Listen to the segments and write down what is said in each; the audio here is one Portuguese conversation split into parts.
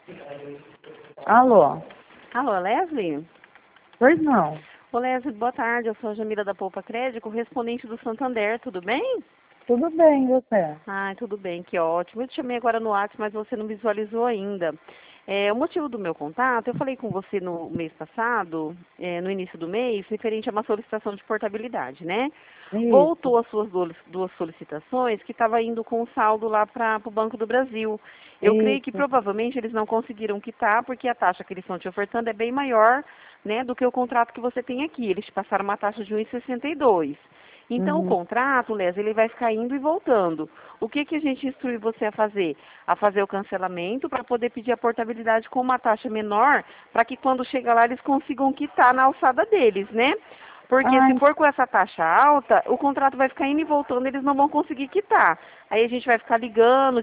Alô? Alô, Leslie? Pois não. Ô, Leslie, boa tarde. Eu sou a Jamila da Poupa Crédito, correspondente do Santander. Tudo bem? Tudo bem, você? Ai, tudo bem, que ótimo. Eu te chamei agora no WhatsApp, mas você não visualizou ainda. O motivo do meu contato, eu falei com você no mês passado, no início do mês, referente a uma solicitação de portabilidade, né? Isso. Voltou as suas duas solicitações, que estava indo com o saldo lá para o Banco do Brasil. Eu creio que Isso. provavelmente eles não conseguiram quitar, porque a taxa que eles estão te ofertando é bem maior, né, do que o contrato que você tem aqui. Eles te passaram uma taxa de 1,62. Então, o Uhum. contrato, Les, ele vai ficar indo e voltando. O que, que a gente instrui você a fazer? A fazer o cancelamento para poder pedir a portabilidade com uma taxa menor, para que quando chega lá eles consigam quitar na alçada deles, né? Porque se Ai, for com essa taxa alta, o contrato vai ficar indo e voltando, eles não vão conseguir quitar. Aí a gente vai ficar ligando,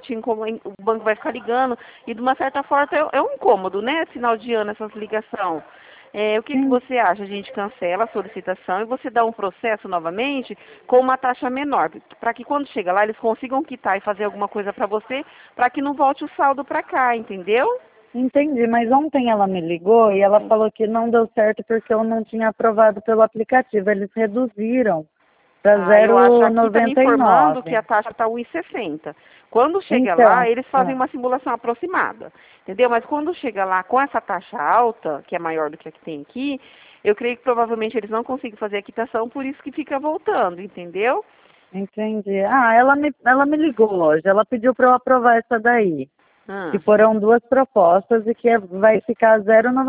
o banco vai ficar ligando, e de uma certa forma é um incômodo, né? Final de ano, essas ligações. O que, que sim. você acha? A gente cancela a solicitação e você dá um processo novamente com uma taxa menor, para que quando chega lá eles consigam quitar e fazer alguma coisa para você, para que não volte o saldo para cá, entendeu? Entendi, mas ontem ela me ligou e ela falou que não deu certo porque eu não tinha aprovado pelo aplicativo. Eles reduziram para Eu acho aqui está me informando que 0,99. a taxa está 1,60. Quando chega lá, Então, eles fazem uma simulação aproximada, entendeu? Mas quando chega lá com essa taxa alta, que é maior do que a que tem aqui, eu creio que provavelmente eles não conseguem fazer a quitação, por isso que fica voltando, entendeu? entendi. Ah, ela me ligou hoje. Ela pediu para eu aprovar essa daí. Que Ah, foram duas propostas e que vai ficar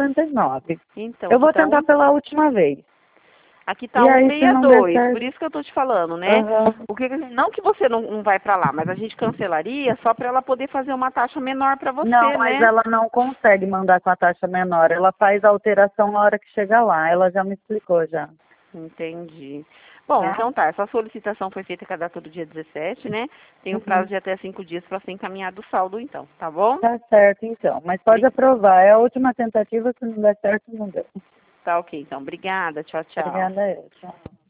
0,99. então, Eu vou tentar pela última vez. aqui tá E aí, se não der 1,62, por certo, isso que eu tô te falando, né? aham. Não que você não vai para lá, mas a gente cancelaria só para ela poder fazer uma taxa menor para Não, você, mas né? ela não consegue mandar com a taxa menor. Ela faz a alteração na hora que chega lá. Ela já me explicou já. Entendi. Bom, Tá? então tá. Essa solicitação foi feita com a data do dia 17, né? Tem um prazo Uhum. de até 5 dias para ser encaminhado o saldo, então, tá bom? Tá certo, então. Mas pode Bri- aprovar. É a última tentativa. Se não der certo, não deu. Tá ok, então. Obrigada. Tchau, tchau. Obrigada, eu. Tchau.